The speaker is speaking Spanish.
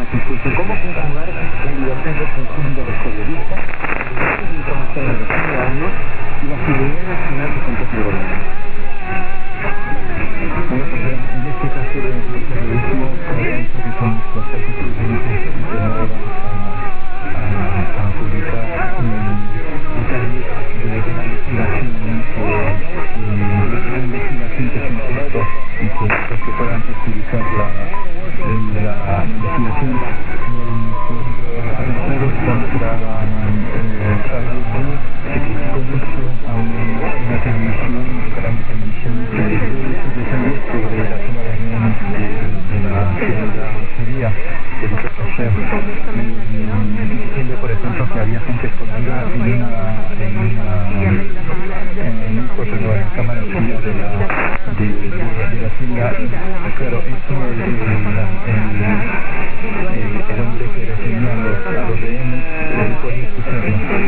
Incluso cómo conjugar la libertad de expresión de los periodistas, la libertad de información de los ciudadanos y la seguridad nacional que compete el gobierno. Bueno, pues en este caso del periodismo, que son los procesos jurídicos que no van a publicar detalles de la investigación que se intentó y que puedan perjudicar la investigación del atentado contra Carlos Díaz, que criticó mucho a una televisión, una gran televisión, que dio muchos detalles sobre la toma de rehenes de la seguridad judía de Víctor Kasher, diciendo, por ejemplo, que había gente escondida en la cámara fría de la tienda. Claro, esto el hombre que reseñó a los rehenes puede escucharlo.